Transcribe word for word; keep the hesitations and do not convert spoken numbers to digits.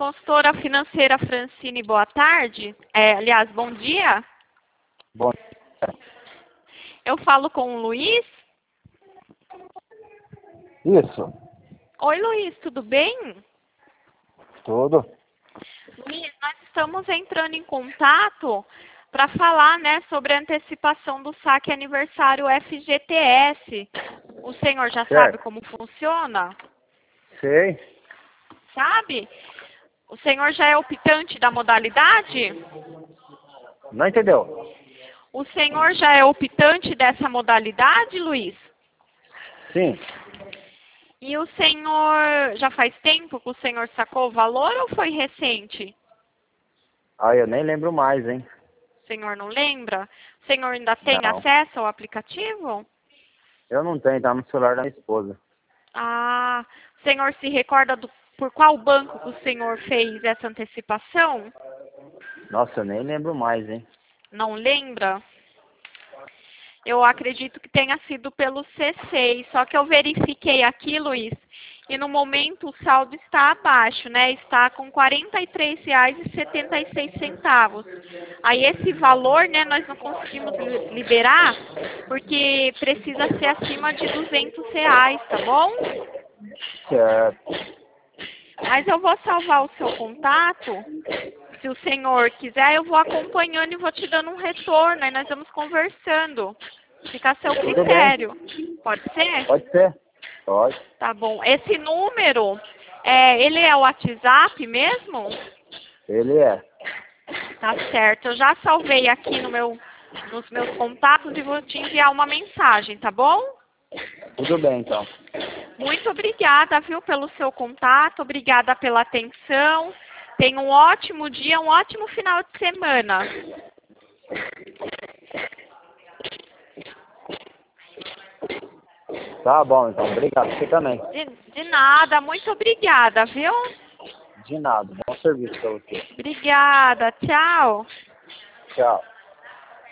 consultora financeira Francine, boa tarde. É, aliás, bom dia. Bom dia. Eu falo com o Luiz. Isso. Oi, Luiz, tudo bem? Tudo. Luiz, nós estamos entrando em contato para falar, né, sobre a antecipação do saque aniversário F G T S. O senhor já Certo. sabe como funciona? Sei. Sabe? O senhor já é optante da modalidade? Não entendeu? O senhor já é optante dessa modalidade, Luiz? Sim. E o senhor, já faz tempo que o senhor sacou o valor ou foi recente? Ah, eu nem lembro mais, hein? O senhor não lembra? O senhor ainda tem Não. acesso ao aplicativo? Eu não tenho, tá no celular da minha esposa. Ah, o senhor se recorda do, por qual banco que o senhor fez essa antecipação? Nossa, eu nem lembro mais, hein? Não lembra? Eu acredito que tenha sido pelo C seis, só que eu verifiquei aqui, Luiz, e no momento o saldo está abaixo, né? Está com quarenta e três reais e setenta e seis centavos. Aí esse valor, né, nós não conseguimos li- liberar, porque precisa ser acima de duzentos reais, tá bom? Certo. Mas eu vou salvar o seu contato. Se o senhor quiser, eu vou acompanhando e vou te dando um retorno, aí nós vamos conversando. Fica a seu Tudo bem. critério. Pode ser? Pode ser. Pode. Tá bom. Esse número, é, ele é o WhatsApp mesmo? Ele é. Tá certo. Eu já salvei aqui no meu, nos meus contatos e vou te enviar uma mensagem, tá bom? Tudo bem, então. Muito obrigada, viu, pelo seu contato. Obrigada pela atenção. Tenha um ótimo dia, um ótimo final de semana. Tá bom, então. Obrigado. Você também. De, de nada. Muito obrigada, viu? De nada. Bom serviço pra você. Obrigada. Tchau. Tchau.